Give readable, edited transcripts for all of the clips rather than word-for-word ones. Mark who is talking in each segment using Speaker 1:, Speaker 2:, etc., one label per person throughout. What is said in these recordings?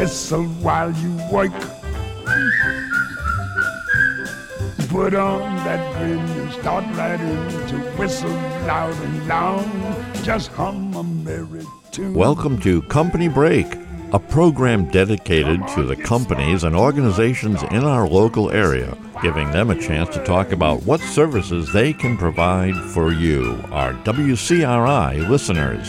Speaker 1: whistle while you work. Put on that grin and start right in to whistle loud and long. Just hum a merry tune.
Speaker 2: Welcome to Company Break, a program dedicated to the companies and organizations in our local area, giving them a chance to talk about what services they can provide for you, our WCRI listeners.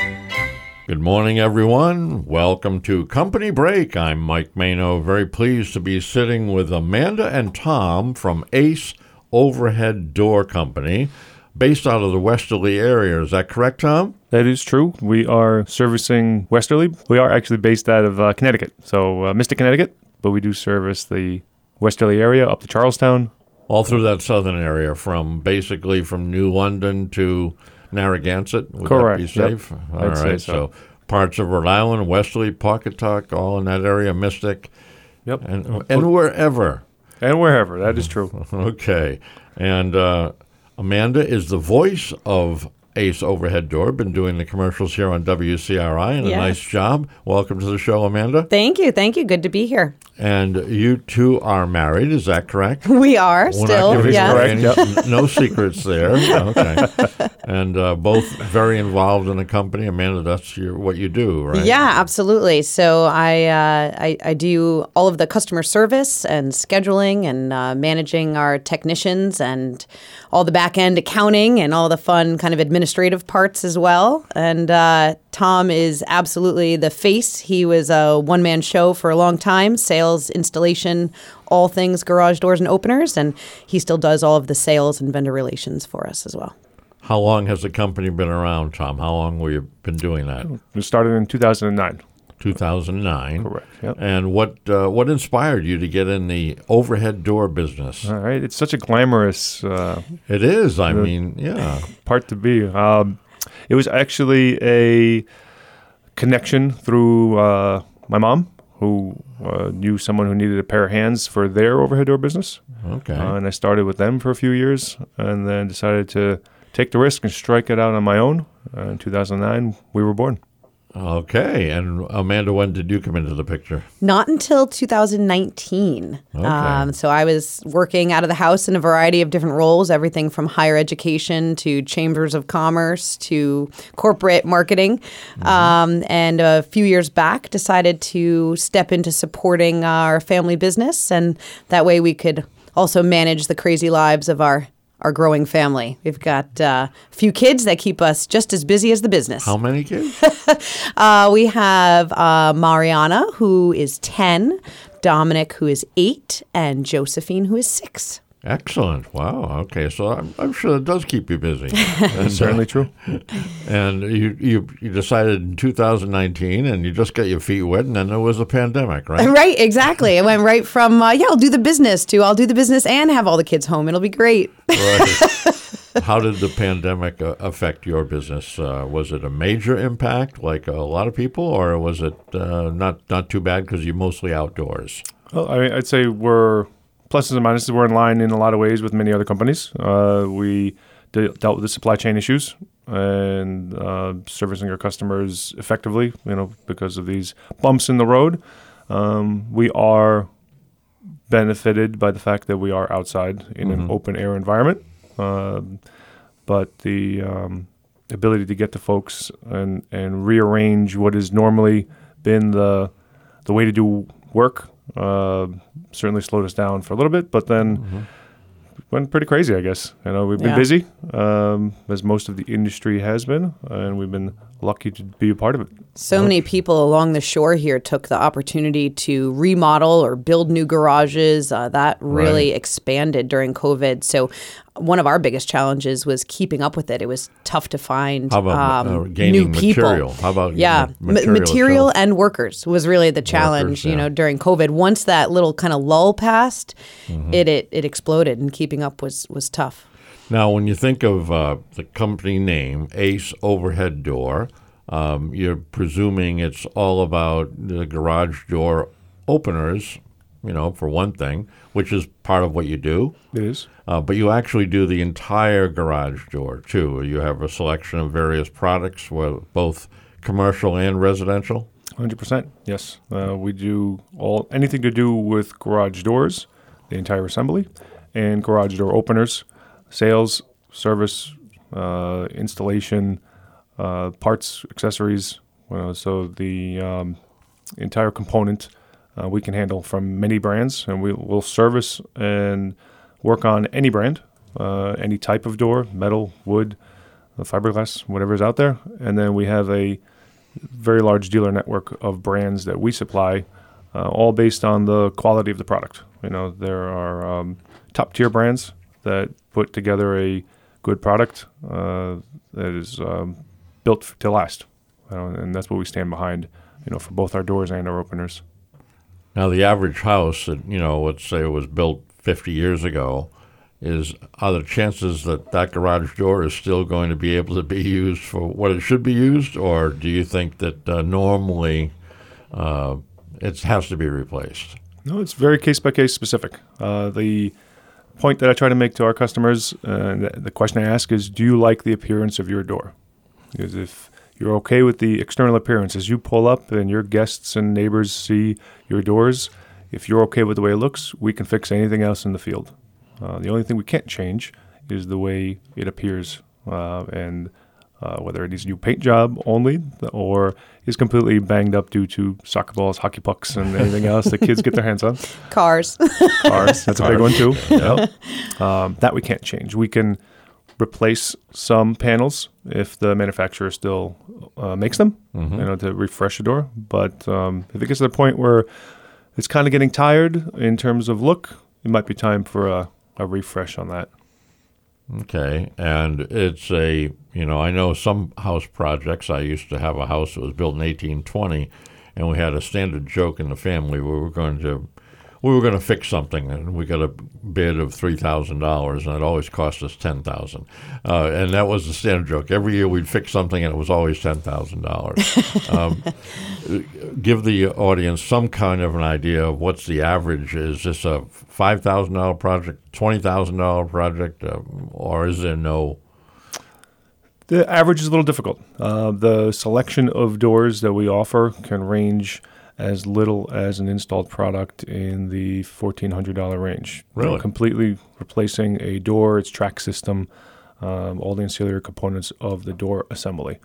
Speaker 2: Good morning, everyone. Welcome to Company Break. I'm Mike Mano, very pleased to be sitting with Amanda and Tom from Ace Overhead Door Company, based out of the Westerly area. Is that correct, Tom?
Speaker 3: That is true. We are servicing Westerly. We are actually based out of Connecticut, so Mystic, Connecticut, but we do service the Westerly area up to Charlestown.
Speaker 2: All through that southern area, from New London to Narragansett. Would
Speaker 3: Correct.
Speaker 2: that be safe?
Speaker 3: Yep.
Speaker 2: All
Speaker 3: I'd
Speaker 2: right.
Speaker 3: say so.
Speaker 2: Parts of Rhode Island, Westerly, Pawcatuck, all in that area, Mystic.
Speaker 3: Yep.
Speaker 2: And wherever.
Speaker 3: And wherever. That is true.
Speaker 2: Okay. And Amanda is the voice of Ace Overhead Door. Been doing the commercials here on WCRI, and a nice job. Welcome to the show, Amanda.
Speaker 4: Thank you. Good to be here.
Speaker 2: And you two are married, is that correct?
Speaker 4: We are
Speaker 2: We're
Speaker 4: still,
Speaker 2: not giving
Speaker 4: yes.
Speaker 2: away no secrets there. Okay. And both very involved in the company. Amanda, that's what you do, right?
Speaker 4: Yeah, absolutely. So I do all of the customer service and scheduling and managing our technicians and all the back-end accounting and all the fun kind of administrative parts as well. And Tom is absolutely the face. He was a one-man show for a long time, sales, installation, all things garage doors and openers, and he still does all of the sales and vendor relations for us as well.
Speaker 2: How long has the company been around, Tom? How long have you been doing that?
Speaker 3: We started in 2009.
Speaker 2: 2009.
Speaker 3: Correct. Yep.
Speaker 2: And what inspired you to get in the overhead door business?
Speaker 3: All right. It's such a glamorous
Speaker 2: It is. I mean, yeah.
Speaker 3: part to be. It was actually a connection through my mom, who knew someone who needed a pair of hands for their overhead door business.
Speaker 2: Okay.
Speaker 3: And I started with them for a few years and then decided to take the risk and strike it out on my own. In 2009, we were born.
Speaker 2: Okay. And Amanda, when did you come into the picture?
Speaker 4: Not until 2019.
Speaker 2: Okay.
Speaker 4: So I was working out of the house in a variety of different roles, everything from higher education to chambers of commerce to corporate marketing. And a few years back, decided to step into supporting our family business. And that way we could also manage the crazy lives of our growing family. We've got a few kids that keep us just as busy as the business.
Speaker 2: How many kids?
Speaker 4: We have Mariana, who is 10, Dominic, who is 8, and Josephine, who is 6.
Speaker 2: Excellent. Wow. Okay. So I'm sure it does keep you busy.
Speaker 3: That's certainly true.
Speaker 2: And you decided in 2019, and you just got your feet wet, and then there was a pandemic, right?
Speaker 4: Right, exactly. It went right from, I'll do the business to I'll do the business and have all the kids home. It'll be great.
Speaker 2: Right. How did the pandemic affect your business? Was it a major impact, like a lot of people, or was it not too bad because you're mostly outdoors?
Speaker 3: Well, I'd say we're pluses and minuses. We're in line in a lot of ways with many other companies. We dealt with the supply chain issues and servicing our customers effectively, because of these bumps in the road. We are benefited by the fact that we are outside in an open air environment. But the ability to get to folks and rearrange what has normally been the way to do work certainly slowed us down for a little bit, but then went pretty crazy, I guess. We've been busy, as most of the industry has been, and we've been lucky to be a part of it.
Speaker 4: So many people along the shore here took the opportunity to remodel or build new garages. That really expanded during COVID. So one of our biggest challenges was keeping up with it. It was tough to find
Speaker 2: How about gaining
Speaker 4: new people.
Speaker 2: material? How about
Speaker 4: material
Speaker 2: itself?
Speaker 4: And workers was really the challenge.
Speaker 2: Workers,
Speaker 4: during COVID. Once that little kind of lull passed, it exploded, and keeping up was tough.
Speaker 2: Now, when you think of the company name, Ace Overhead Door, you're presuming it's all about the garage door openers, for one thing, which is part of what you do.
Speaker 3: It is.
Speaker 2: But you actually do the entire garage door, too. You have a selection of various products, both commercial and residential?
Speaker 3: 100%. Yes, we do anything to do with garage doors, the entire assembly, and garage door openers, sales, service, installation, parts, accessories. So the entire component we can handle from many brands, and we'll service and work on any brand, any type of door, metal, wood, fiberglass, whatever is out there. And then we have a very large dealer network of brands that we supply, all based on the quality of the product. There are top tier brands that put together a good product that is built to last, and that's what we stand behind. For both our doors and our openers.
Speaker 2: Now, the average house that let's say it was built 50 years ago, are the chances that garage door is still going to be able to be used for what it should be used, or do you think that normally it has to be replaced?
Speaker 3: No, it's very case-by-case specific. The point that I try to make to our customers, the question I ask is, do you like the appearance of your door? Because if you're okay with the external appearance, as you pull up and your guests and neighbors see your doors, if you're okay with the way it looks, we can fix anything else in the field. The only thing we can't change is the way it appears, and whether it needs a new paint job only or is completely banged up due to soccer balls, hockey pucks, and anything else that kids get their hands on.
Speaker 4: Cars.
Speaker 3: That's a big one too. Yep. That we can't change. We can replace some panels if the manufacturer still makes them, to refresh a door. But if it gets to the point where it's kind of getting tired in terms of look, it might be time for a refresh on that.
Speaker 2: Okay, and it's I know some house projects. I used to have a house that was built in 1820, and we had a standard joke in the family. We were going to fix something, and we got a bid of $3,000, and it always cost us $10,000. And that was the standard joke. Every year we'd fix something, and it was always $10,000. Give the audience some kind of an idea of what's the average. Is this a $5,000 project, $20,000 project, or is there no?
Speaker 3: The average is a little difficult. The selection of doors that we offer can range as little as an installed product in the $1,400 range.
Speaker 2: Really?
Speaker 3: Completely replacing a door, its track system, all the ancillary components of the door assembly.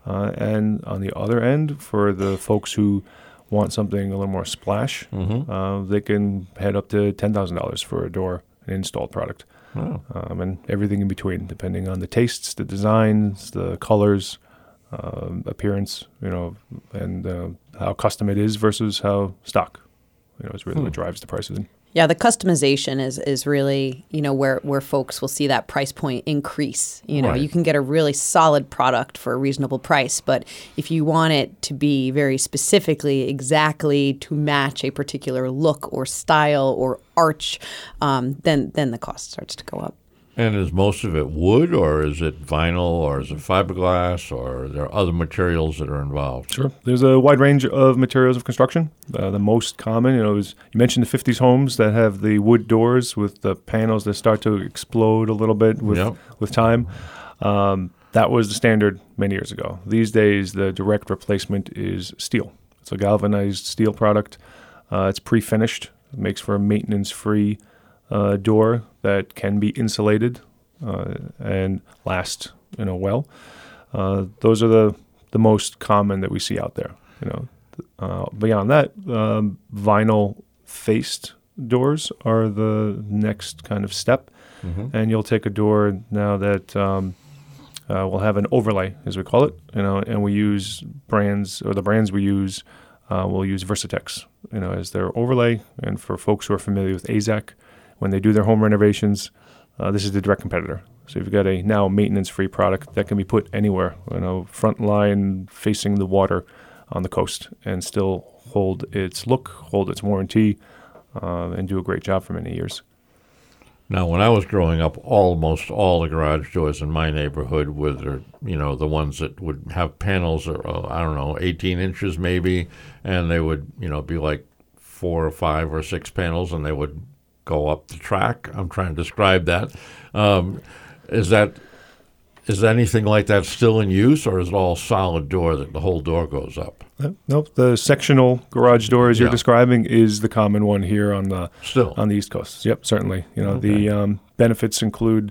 Speaker 3: And on the other end, for the folks who want something a little more splash, they can head up to $10,000 for a door, an installed product.
Speaker 2: Wow.
Speaker 3: And everything in between, depending on the tastes, the designs, the colors, appearance, and how custom it is versus how stock, is really what drives the price of it.
Speaker 4: Yeah, the customization is really, where folks will see that price point increase.
Speaker 2: Right.
Speaker 4: You can get a really solid product for a reasonable price, but if you want it to be very specifically exactly to match a particular look or style or arch, then the cost starts to go up.
Speaker 2: And is most of it wood, or is it vinyl, or is it fiberglass, or are there other materials that are involved?
Speaker 3: Sure. There's a wide range of materials of construction. The most common, is you mentioned the 50s homes that have the wood doors with the panels that start to explode a little bit with time. That was the standard many years ago. These days, the direct replacement is steel. It's a galvanized steel product. It's pre-finished. It makes for a maintenance-free door that can be insulated and last well. Those are the most common that we see out there. Beyond that, vinyl faced doors are the next kind of step, and you'll take a door now that will have an overlay, as we call it, and we use the brands we use. We'll use Versatex, as their overlay, and for folks who are familiar with AZEK, when they do their home renovations, this is the direct competitor. So you've got a now maintenance-free product that can be put anywhere, front line facing the water on the coast, and still hold its look, hold its warranty, and do a great job for many years.
Speaker 2: Now, when I was growing up, almost all the garage doors in my neighborhood were, the ones that would have panels, 18 inches maybe, and they would, be like 4 or 5 or 6 panels, and they would go up the track. I'm trying to describe that. Is that Is anything like that still in use, or is it all solid door that the whole door goes up?
Speaker 3: Nope. The sectional garage door, as you're
Speaker 2: Yeah.
Speaker 3: describing, is the common one here on the
Speaker 2: Still.
Speaker 3: on the East Coast. Yep, certainly.
Speaker 2: Okay.
Speaker 3: The benefits include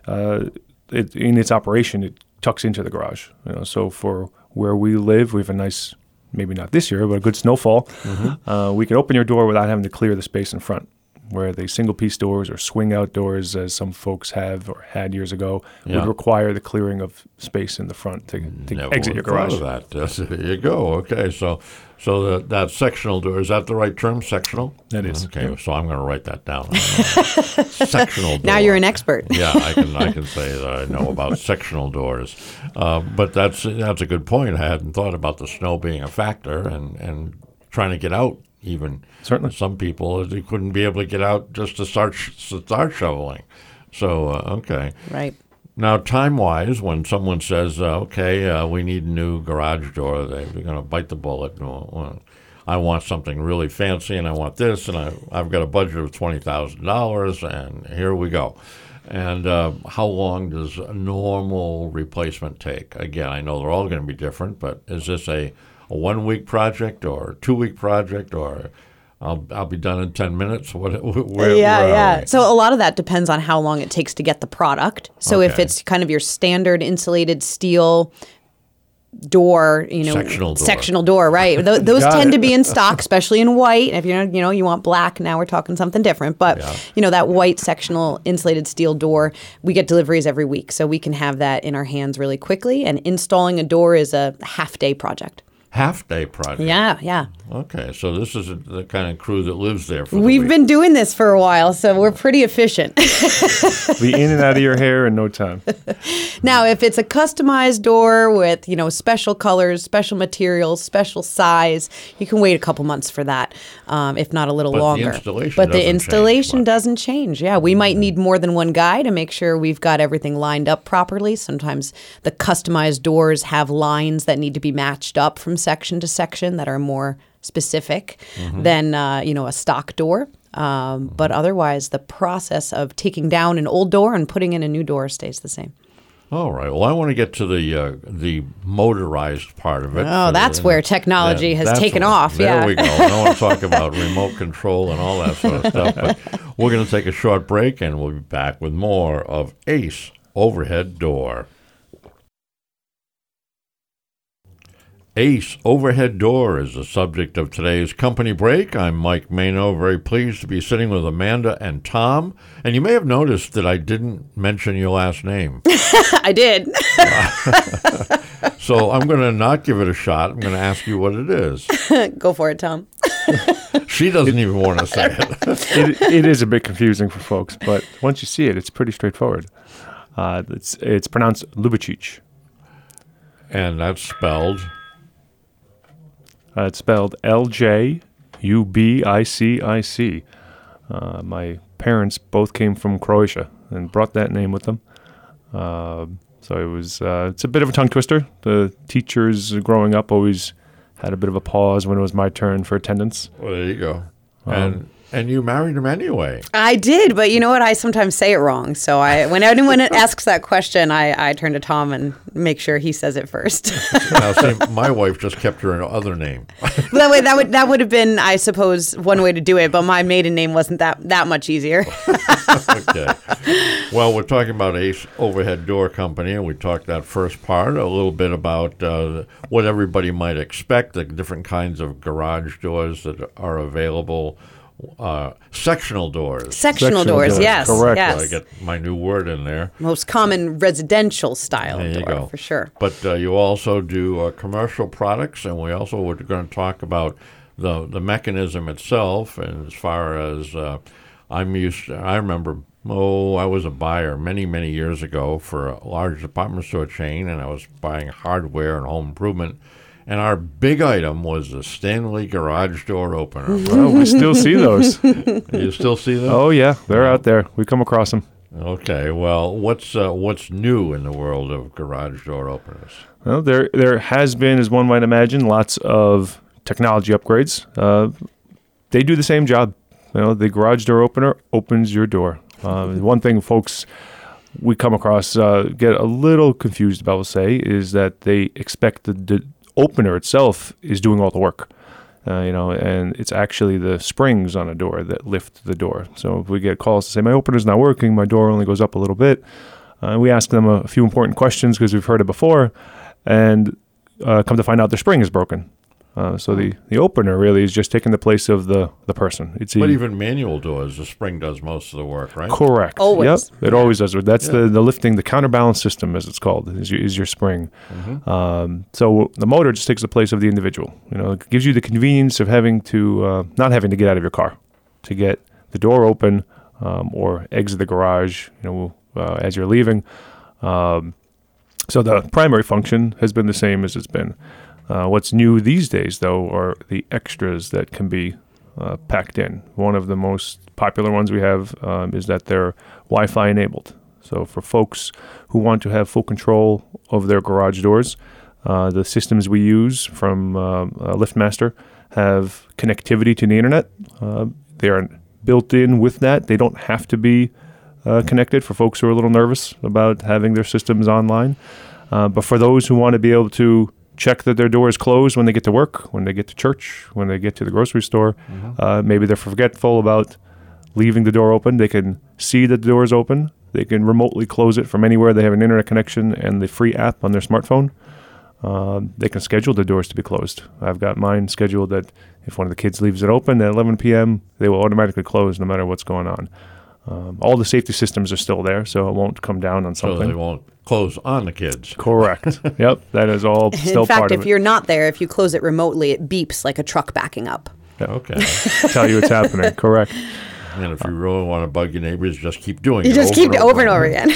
Speaker 3: in its operation, it tucks into the garage. So for where we live, we have a nice, maybe not this year, but a good snowfall. We can open your door without having to clear the space in front. Where the single-piece doors or swing-out doors, as some folks have or had years ago,
Speaker 2: Yeah.
Speaker 3: would require the clearing of space in the front to
Speaker 2: Never
Speaker 3: exit your
Speaker 2: would have
Speaker 3: garage.
Speaker 2: thought of that. There you go. Okay, so that sectional door, is that the right term, sectional?
Speaker 3: That is.
Speaker 2: Okay, so I'm going to write that down. Sectional door.
Speaker 4: Now you're an expert.
Speaker 2: Yeah, I can say that I know about sectional doors. But that's a good point. I hadn't thought about the snow being a factor and trying to get out even.
Speaker 3: Certainly.
Speaker 2: Some people, they couldn't be able to get out just to start shoveling. So, okay.
Speaker 4: Right.
Speaker 2: Now, time-wise, when someone says, we need a new garage door, they're going to bite the bullet. Well, I want something really fancy, and I want this, and I've got a budget of $20,000, and here we go. And how long does a normal replacement take? Again, I know they're all going to be different, but is this a 1-week project or a 2-week project, or I'll be done in 10 minutes? Where are we?
Speaker 4: So a lot of that depends on how long it takes to get the product. So if
Speaker 2: Okay.
Speaker 4: it's kind of your standard insulated steel door,
Speaker 2: Sectional door.
Speaker 4: door, right? Those
Speaker 3: Got
Speaker 4: tend
Speaker 3: it.
Speaker 4: to be in stock, especially in white. If you want black, now we're talking something different. But that white sectional insulated steel door, we get deliveries every week, so we can have that in our hands really quickly. And installing a door is a half-day project.
Speaker 2: Half-day project.
Speaker 4: Yeah.
Speaker 2: Okay, so this is the kind of crew that lives there for the
Speaker 4: We've
Speaker 2: week.
Speaker 4: been doing this for a while, so we're pretty efficient.
Speaker 3: Be in and out of your hair in no time.
Speaker 4: Now, if it's a customized door with, special colors, special materials, special size, you can wait a couple months for that, if not a little
Speaker 2: But the
Speaker 4: longer.
Speaker 2: installation
Speaker 4: But the
Speaker 2: doesn't change
Speaker 4: installation
Speaker 2: much.
Speaker 4: doesn't change. Yeah, we might need more than one guy to make sure we've got everything lined up properly. Sometimes the customized doors have lines that need to be matched up from section to section that are more specific than, a stock door. But otherwise, the process of taking down an old door and putting in a new door stays the same.
Speaker 2: All right. Well, I want to get to the motorized part of it.
Speaker 4: Oh, that's where technology has taken off.
Speaker 2: There we go. I want to talk about remote control and all that sort of stuff. But we're going to take a short break, and we'll be back with more of Ace Overhead Door. Ace Overhead Door is the subject of today's company break. I'm Mike Mano, very pleased to be sitting with Amanda and Tom. And you may have noticed that I didn't mention your last name.
Speaker 4: I did.
Speaker 2: So I'm going to not give it a shot. I'm going to ask you what it is.
Speaker 4: Go for it, Tom.
Speaker 2: She doesn't even want to say it.
Speaker 3: It is a bit confusing for folks, but once you see it, it's pretty straightforward. It's pronounced Lubicic.
Speaker 2: And that's spelled...
Speaker 3: It's spelled Ljubicic. My parents both came from Croatia and brought that name with them. So it was. It's a bit of a tongue twister. The teachers growing up always had a bit of a pause when it was my turn for attendance.
Speaker 2: Well, there you go. And you married him anyway.
Speaker 4: I did, but you know what? I sometimes say it wrong. So when anyone asks that question, I turn to Tom and make sure he says it first.
Speaker 2: Now, see, my wife just kept her other name.
Speaker 4: that would have been, I suppose, one way to do it. But my maiden name wasn't that much easier.
Speaker 2: Okay. Well, we're talking about Ace Overhead Door Company, and we talked that first part, a little bit about what everybody might expect, the different kinds of garage doors that are available. Sectional doors.
Speaker 4: Sectional doors, yes.
Speaker 3: Correct.
Speaker 4: Yes.
Speaker 2: I get my new word in there.
Speaker 4: Most common residential style
Speaker 2: There you
Speaker 4: door,
Speaker 2: go.
Speaker 4: for sure.
Speaker 2: But you also do commercial products, and we also were going to talk about the mechanism itself. And as far as I remember, I was a buyer many, many years ago for a large department store chain, and I was buying hardware and home improvement. And our big item was the Stanley garage door opener.
Speaker 3: Well, we still see those.
Speaker 2: You still see them?
Speaker 3: Oh yeah, they're out there. We come across them.
Speaker 2: Okay. Well, what's new in the world of garage door openers?
Speaker 3: Well, there has been, as one might imagine, lots of technology upgrades. They do the same job. The garage door opener opens your door. One thing folks we come across, get a little confused about, we'll say, is that they expect the opener itself is doing all the work. And it's actually the springs on a door that lift the door. So if we get calls to say, my opener's not working, my door only goes up a little bit, we ask them a few important questions because we've heard it before, and come to find out the spring is broken. So the opener really is just taking the place of the person.
Speaker 2: But even manual doors, the spring does most of the work, right?
Speaker 3: Correct.
Speaker 4: Always.
Speaker 3: Yep, it always does. That's the lifting, the counterbalance system, as it's called, is your spring.
Speaker 2: Mm-hmm.
Speaker 3: So the motor just takes the place of the individual. It gives you the convenience of having to not having to get out of your car to get the door open or exit the garage. As you're leaving. So the primary function has been the same as it's been. What's new these days, though, are the extras that can be packed in. One of the most popular ones we have is that they're Wi-Fi enabled. So for folks who want to have full control of their garage doors, the systems we use from LiftMaster have connectivity to the internet. They are built in with that. They don't have to be connected for folks who are a little nervous about having their systems online. But for those who want to be able to check that their door is closed when they get to work, when they get to church, when they get to the grocery store, maybe they're forgetful about leaving the door open. They can see that the door is open. They can remotely close it from anywhere. They have an internet connection and the free app on their smartphone. They can schedule the doors to be closed. I've got mine scheduled that if one of the kids leaves it open at 11 p.m., they will automatically close no matter what's going on. All the safety systems are still there, so it won't come down on something.
Speaker 2: So they won't close on the kids.
Speaker 3: Correct. Yep, that is all still
Speaker 4: part of it.
Speaker 3: In fact,
Speaker 4: if you're not there, if you close it remotely, it beeps like a truck backing up.
Speaker 3: Yeah.
Speaker 2: Okay.
Speaker 3: Tell you what's happening. Correct.
Speaker 2: And if you really want to bug your neighbors, just keep doing it.
Speaker 4: You just keep it over and over again.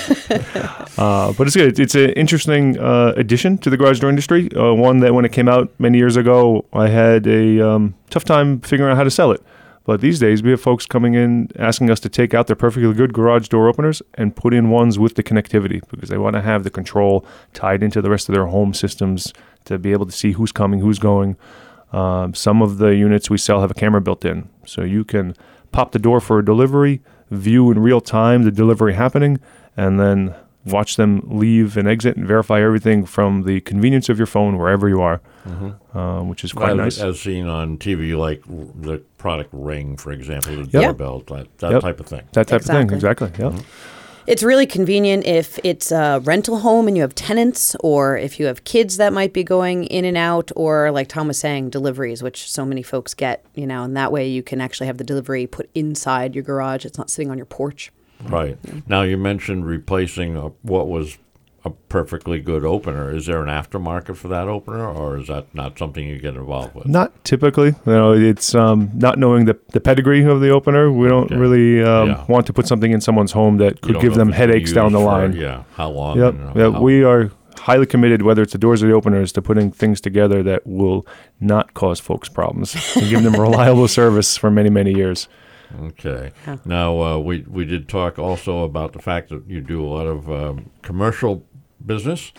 Speaker 3: But it's good. It's an interesting addition to the garage door industry. One that when it came out many years ago, I had a tough time figuring out how to sell it. But these days, we have folks coming in asking us to take out their perfectly good garage door openers and put in ones with the connectivity because they want to have the control tied into the rest of their home systems to be able to see who's coming, who's going. Some of the units we sell have a camera built in. So you can pop the door for a delivery, view in real time the delivery happening, and then watch them leave and exit and verify everything from the convenience of your phone wherever you are, which is quite nice.
Speaker 2: As seen on TV, like the product Ring, for example, the doorbell, that type of thing.
Speaker 3: That type of thing, exactly. Yep.
Speaker 4: It's really convenient if it's a rental home and you have tenants, or if you have kids that might be going in and out, or like Tom was saying, deliveries, which so many folks get, and that way you can actually have the delivery put inside your garage. It's not sitting on your porch.
Speaker 2: Right. Now, you mentioned replacing what was a perfectly good opener. Is there an aftermarket for that opener, or is that not something you get involved with?
Speaker 3: Not typically. It's not knowing the pedgree of the opener. We don't really want to put something in someone's home that could give them headaches down the line.
Speaker 2: How long?
Speaker 3: Yep. We are highly committed, whether it's the doors or the openers, to putting things together that will not cause folks problems and give them reliable service for many, many years.
Speaker 2: Okay. Now, we did talk also about the fact that you do a lot of commercial business.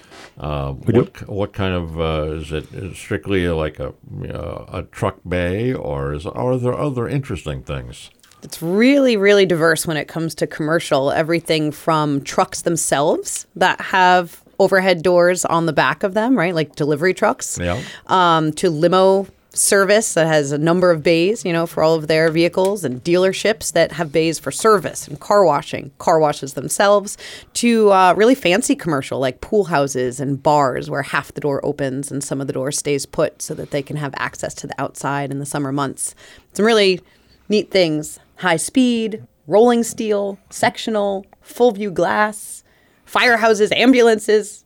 Speaker 2: What kind of is it strictly like a truck bay, or are there other interesting things?
Speaker 4: It's really, really diverse when it comes to commercial. Everything from trucks themselves that have overhead doors on the back of them, right, like delivery trucks, to limo service that has a number of bays, for all of their vehicles, and dealerships that have bays for service and car washes themselves, to really fancy commercial like pool houses and bars where half the door opens and some of the door stays put so that they can have access to the outside in the summer months. Some really neat things: high speed, rolling steel, sectional, full view glass, firehouses, ambulances.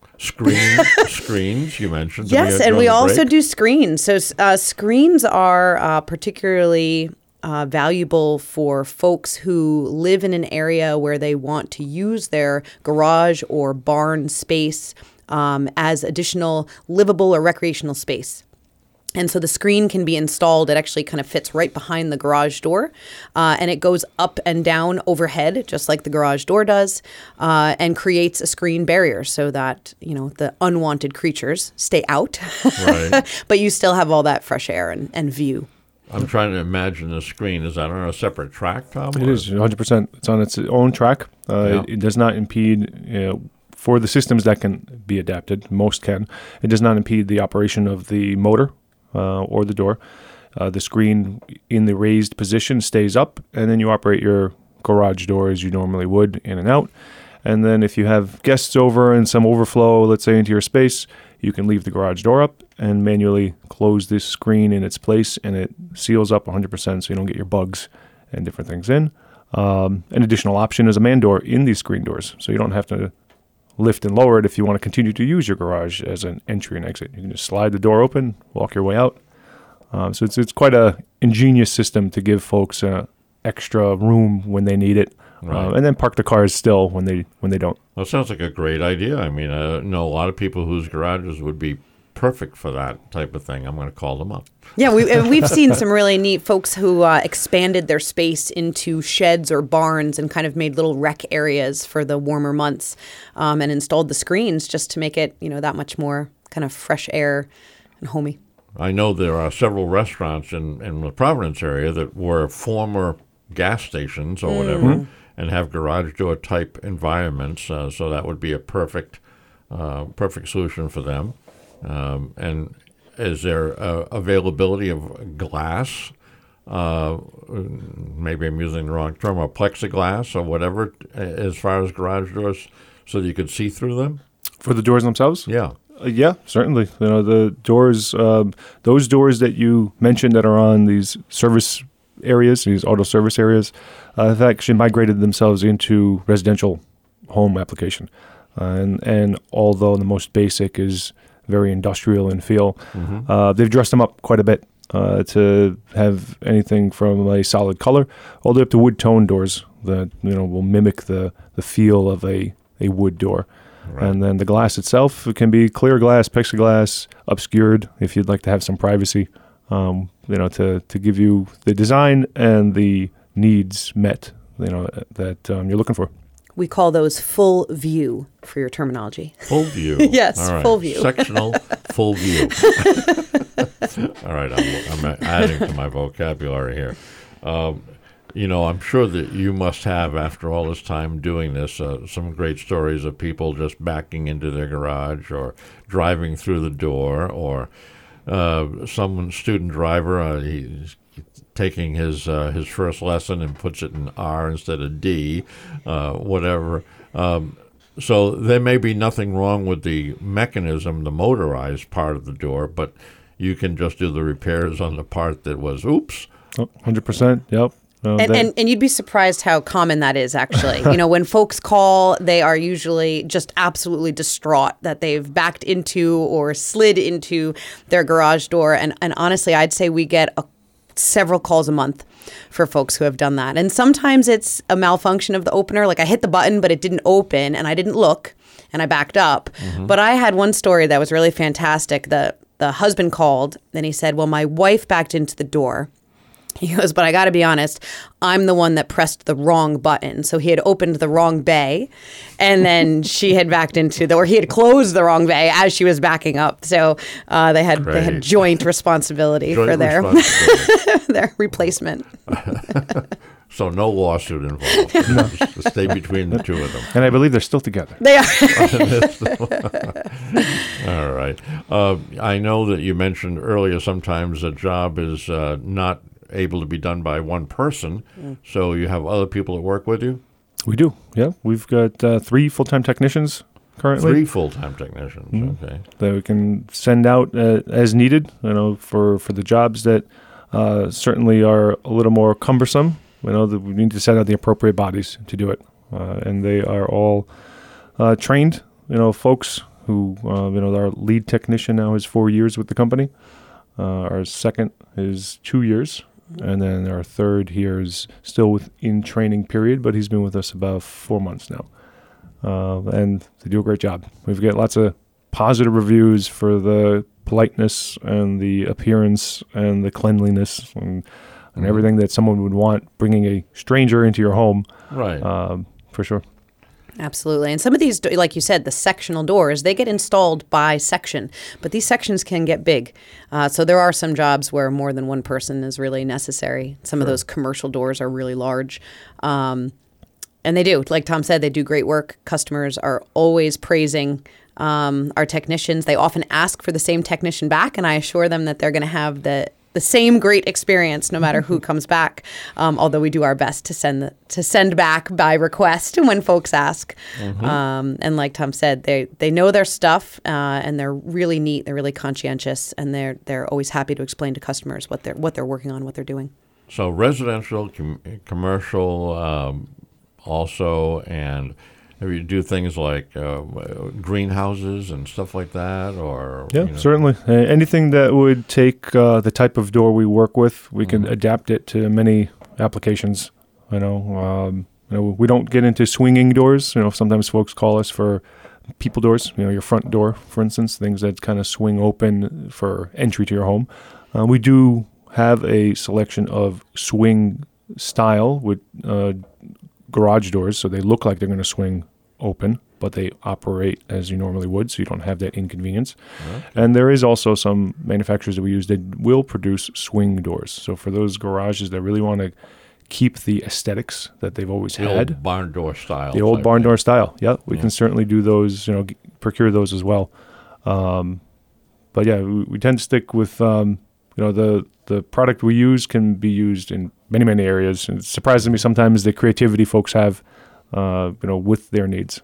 Speaker 2: Screens, you mentioned.
Speaker 4: Yes, and we also do screens. So screens are particularly valuable for folks who live in an area where they want to use their garage or barn space as additional livable or recreational space. And so the screen can be installed. It actually kind of fits right behind the garage door, and it goes up and down overhead, just like the garage door does, and creates a screen barrier so that, the unwanted creatures stay out,
Speaker 2: right.
Speaker 4: But you still have all that fresh air and view.
Speaker 2: I'm trying to imagine the screen. Is that on a separate track, Tom?
Speaker 3: It is 100%. It's on its own track. It does not impede, for the systems that can be adapted, most can, it does not impede the operation of the motor or the door. The screen in the raised position stays up, and then you operate your garage door as you normally would, in and out. And then if you have guests over and some overflow, let's say, into your space, you can leave the garage door up and manually close this screen in its place, and it seals up 100% so you don't get your bugs and different things in. An additional option is a man door in these screen doors, so you don't have to lift and lower it if you want to continue to use your garage as an entry and exit. You can just slide the door open, walk your way out. So it's quite a ingenious system to give folks extra room when they need it.
Speaker 2: Right.
Speaker 3: And then park the cars still when they don't.
Speaker 2: Well, it sounds like a great idea. I mean, I know a lot of people whose garages would be perfect for that type of thing. I'm going to call them up.
Speaker 4: Yeah, we've seen some really neat folks who expanded their space into sheds or barns and kind of made little rec areas for the warmer months, and installed the screens just to make it, that much more kind of fresh air and homey.
Speaker 2: I know there are several restaurants in the Providence area that were former gas stations or whatever, and have garage door type environments. So that would be a perfect solution for them. And is there availability of glass? Maybe I'm using the wrong term, or plexiglass or whatever, as far as garage doors, so that you could see through them?
Speaker 3: For the doors themselves?
Speaker 2: Yeah.
Speaker 3: Yeah, certainly. The doors, those doors that you mentioned that are on these service areas, these auto service areas, have actually migrated themselves into residential home application. And although the most basic is very industrial in feel, they've dressed them up quite a bit to have anything from a solid color all the way up to wood tone doors that will mimic the feel of a wood door. Right. And then the glass itself, it can be clear glass, plexiglass, obscured if you'd like to have some privacy, to give you the design and the needs met, that you're looking for.
Speaker 4: We call those full view for your terminology.
Speaker 2: Full view.
Speaker 4: Yes,
Speaker 2: all right.
Speaker 4: Full view.
Speaker 2: Sectional full view. All right, I'm adding to my vocabulary here. I'm sure that you must have, after all this time doing this, some great stories of people just backing into their garage or driving through the door, or some student driver, he's taking his first lesson and puts it in R instead of D, whatever. So there may be nothing wrong with the mechanism, the motorized part of the door, but you can just do the repairs on the part that was, oops.
Speaker 3: 100%, yep.
Speaker 4: And you'd be surprised how common that is, actually. When folks call, they are usually just absolutely distraught that they've backed into or slid into their garage door. And honestly, I'd say we get several calls a month for folks who have done that. And sometimes it's a malfunction of the opener. Like I hit the button, but it didn't open and I didn't look and I backed up. But I had one story that was really fantastic. The husband called and he said, well, my wife backed into the door. He goes, but I got to be honest, I'm the one that pressed the wrong button. So he had opened the wrong bay, and then she had backed into or he had closed the wrong bay as she was backing up. So they had joint responsibility for their replacement.
Speaker 2: So no lawsuit involved. No. Just stay between the two of them.
Speaker 3: And I believe they're still together.
Speaker 4: They are.
Speaker 2: All right. I know that you mentioned earlier sometimes a job is not able to be done by one person, so you have other people that work with you?
Speaker 3: We do, yeah. We've got 3 full-time technicians currently.
Speaker 2: 3 full-time technicians, okay.
Speaker 3: That we can send out as needed, for the jobs that certainly are a little more cumbersome. That we need to send out the appropriate bodies to do it. And they are all trained, folks who, our lead technician now has 4 years with the company. Our second is 2 years. And then our third here is still in training period, but he's been with us about 4 months now. And they do a great job. We've got lots of positive reviews for the politeness and the appearance and the cleanliness and everything that someone would want bringing a stranger into your home.
Speaker 2: Right.
Speaker 3: For sure.
Speaker 4: Absolutely. And some of these, like you said, the sectional doors, they get installed by section, but these sections can get big. So there are some jobs where more than one person is really necessary. Some of those commercial doors are really large. And they do. Like Tom said, they do great work. Customers are always praising our technicians. They often ask for the same technician back, and I assure them that they're going to have the same great experience no matter who comes back, although we do our best to send back by request when folks ask. And like Tom said, they know their stuff, and they're really neat, they're really conscientious, and they're always happy to explain to customers what they're working on, what they're doing.
Speaker 2: So residential, commercial also, and you do things like greenhouses and stuff like that, or
Speaker 3: certainly anything that would take the type of door we work with, we can adapt it to many applications. We don't get into swinging doors. Sometimes folks call us for people doors. Your front door, for instance, things that kind of swing open for entry to your home. We do have a selection of swing style with garage doors, so they look like they're going to swing open, but they operate as you normally would, so you don't have that inconvenience. Okay. And there is also some manufacturers that we use that will produce swing doors. So for those garages that really want to keep the aesthetics that they've always had.
Speaker 2: The old barn door style.
Speaker 3: The old barn door style, we can certainly do those, procure those as well. But yeah, we tend to stick with, the product we use can be used in many, many areas. And it surprises me sometimes the creativity folks have with their needs.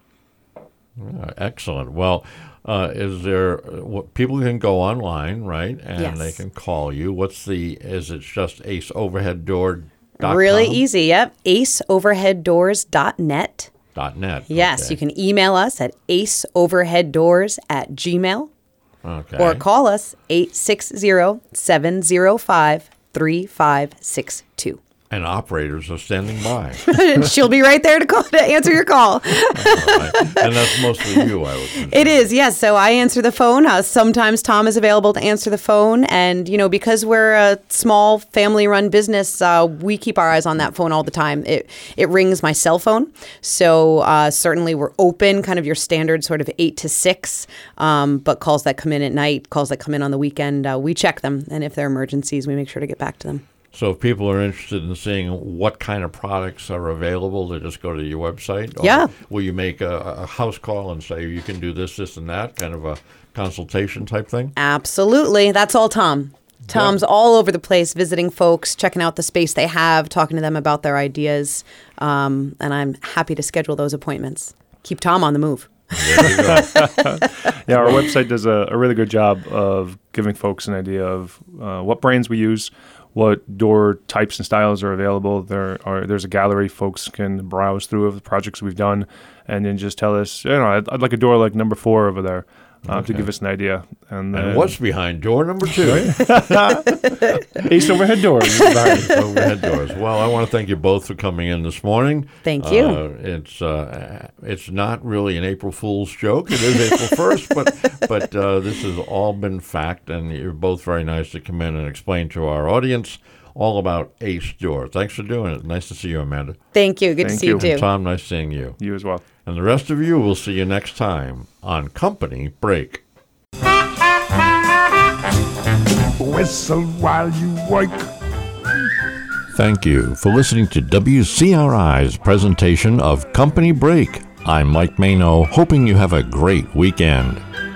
Speaker 2: Excellent. Well, is there people can go online, right? And
Speaker 4: yes.
Speaker 2: They can call you. Is it just aceoverheaddoor.com?
Speaker 4: Really easy. Yep. aceoverheaddoors.net.
Speaker 2: .net.
Speaker 4: Yes.
Speaker 2: Okay.
Speaker 4: You can email us at aceoverheaddoors@gmail.
Speaker 2: Okay.
Speaker 4: Or call us 860-705-3562.
Speaker 2: And operators are standing by.
Speaker 4: She'll be right there to answer your call.
Speaker 2: Right. And that's mostly you, I would presume.
Speaker 4: It is, yes. So I answer the phone. Sometimes Tom is available to answer the phone. And, because we're a small family-run business, we keep our eyes on that phone all the time. It rings my cell phone. So certainly we're open, kind of your standard sort of 8 to 6. But calls that come in at night, calls that come in on the weekend, we check them. And if they're emergencies, we make sure to get back to them.
Speaker 2: So if people are interested in seeing what kind of products are available, they just go to your website? Or
Speaker 4: yeah.
Speaker 2: Will you make a house call and say you can do this, this, and that, kind of a consultation type thing?
Speaker 4: Absolutely. That's all Tom. Tom's all over the place visiting folks, checking out the space they have, talking to them about their ideas, and I'm happy to schedule those appointments. Keep Tom on the move.
Speaker 2: There you go.
Speaker 3: Yeah, our website does a really good job of giving folks an idea of what brands we use, what door types and styles are available. There's a gallery folks can browse through of the projects we've done, and then just tell us, I'd like a door like number 4 over there. To give us an idea. And
Speaker 2: what's behind door number 2?
Speaker 3: Ace Overhead Doors.
Speaker 2: Ace Overhead Doors. Well, I want to thank you both for coming in this morning.
Speaker 4: Thank you.
Speaker 2: It's not really an April Fool's joke. It is April 1st, but this has all been fact, and you're both very nice to come in and explain to our audience all about Ace Door. Thanks for doing it. Nice to see you, Amanda.
Speaker 4: Thank you. Good to see you, too.
Speaker 2: And Tom, nice seeing you.
Speaker 3: You as well.
Speaker 2: And the rest of you, we'll see you next time on Company Break.
Speaker 1: Whistle while you work.
Speaker 2: Thank you for listening to WCRI's presentation of Company Break. I'm Mike Mano, hoping you have a great weekend.